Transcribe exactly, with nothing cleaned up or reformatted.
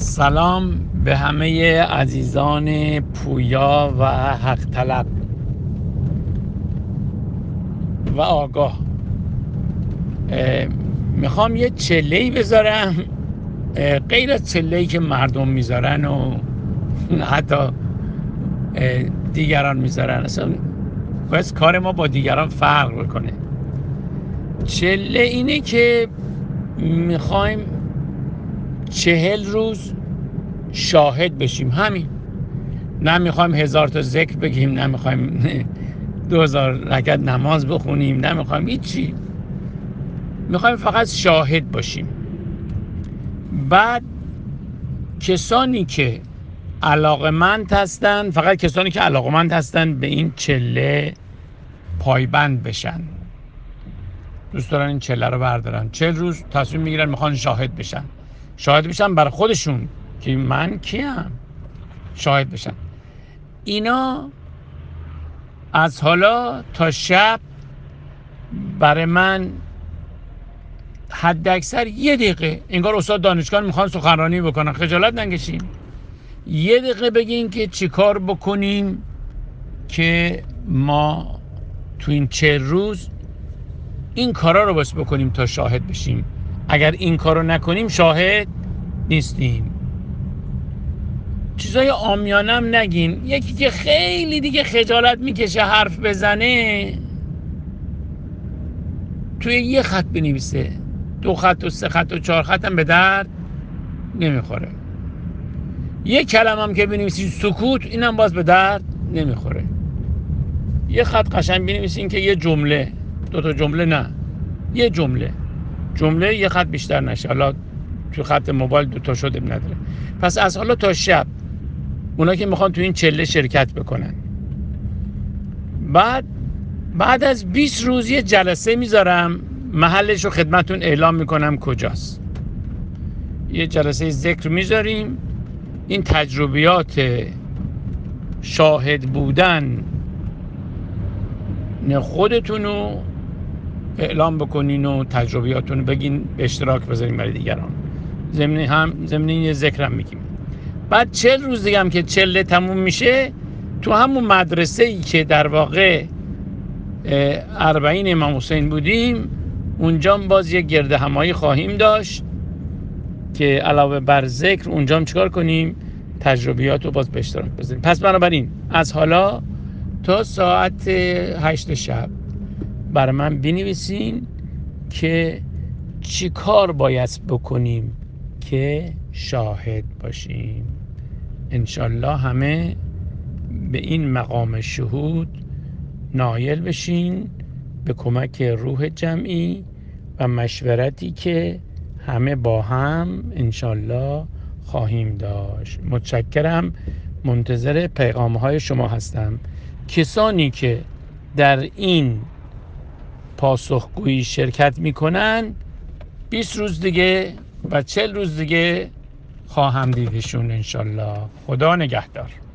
سلام به همه عزیزان پویا و حق طلب و آگاه. میخوام یه چله‌ای بذارم غیر از چله‌ای که مردم میذارن و حتی دیگران میذارن. اصلا باید کار ما با دیگران فرق بکنه. چله اینه که میخوایم چهل روز شاهد بشیم، همین. نه میخوایم هزار تا ذکر بگیم، نه میخوایم دو هزار رکعت نماز بخونیم، نه میخوایم هیچی، میخوایم فقط شاهد باشیم. بعد کسانی که علاقمند هستن، فقط کسانی که علاقمند هستن به این چله پایبند بشن، دوست دارن این چله رو بردارن، چهل روز تصمیم میگیرن میخوان شاهد بشن. شاهد بشن برای خودشون که من کیم، شاهد بشن. اینا از حالا تا شب برای من حد اکثر یه دقیقه، انگار استاد دانشگاه میخوان سخنرانی بکنن، خجالت نکشین، یه دقیقه بگین که چی کار بکنیم که ما تو این چهل روز این کارا رو بس بکنیم تا شاهد بشیم. اگر این کارو نکنیم شاهد نیستیم. چیزای عامیانم نگین. یکی که خیلی دیگه خجالت میکشه حرف بزنه، توی یه خط بنویسه، دو خط و سه خط و چهار خط هم به درد نمیخوره. یه کلمه هم که بنویسی سکوت، اینم باز به درد نمیخوره. یه خط قشنگ بنویسین که یه جمله، دو تا جمله نه، یه جمله جمله یه خط بیشتر نشه. حالا تو خط موبایل دو تا شده نداره. پس از حالا تا شب اونا که میخوان تو این چله شرکت بکنن، بعد بعد از بیست روز یه جلسه میذارم، محلش رو خدمتون اعلام میکنم کجاست. یه جلسه ذکر میذاریم، این تجربیات شاهد بودن خودتون رو اعلام بکنین و تجربیاتون رو بگین، به اشتراک بذارین برای دیگران. ضمن هم ضمن یه ذکرم میگیم. بعد چهل روز دیگه هم که چله تموم میشه، تو همون مدرسه ای که در واقع اربعین امام حسین بودیم، اونجا باز یه گرد همایی خواهیم داشت که علاوه بر ذکر اونجا هم چیکار کنیم؟ تجربیات رو باز به اشتراک بذاریم. پس بنابراین از حالا تا ساعت هشت شب برای من بنویسین که چی کار باید بکنیم که شاهد باشیم. انشالله همه به این مقام شهود نایل بشین، به کمک روح جمعی و مشورتی که همه با هم انشالله خواهیم داشت. متشکرم. منتظر پیغام‌های شما هستم. کسانی که در این پاسخگویی شرکت میکنن، بیست روز دیگه و چهل روز دیگه خواهم دیدشون انشالله. خدا نگهدار.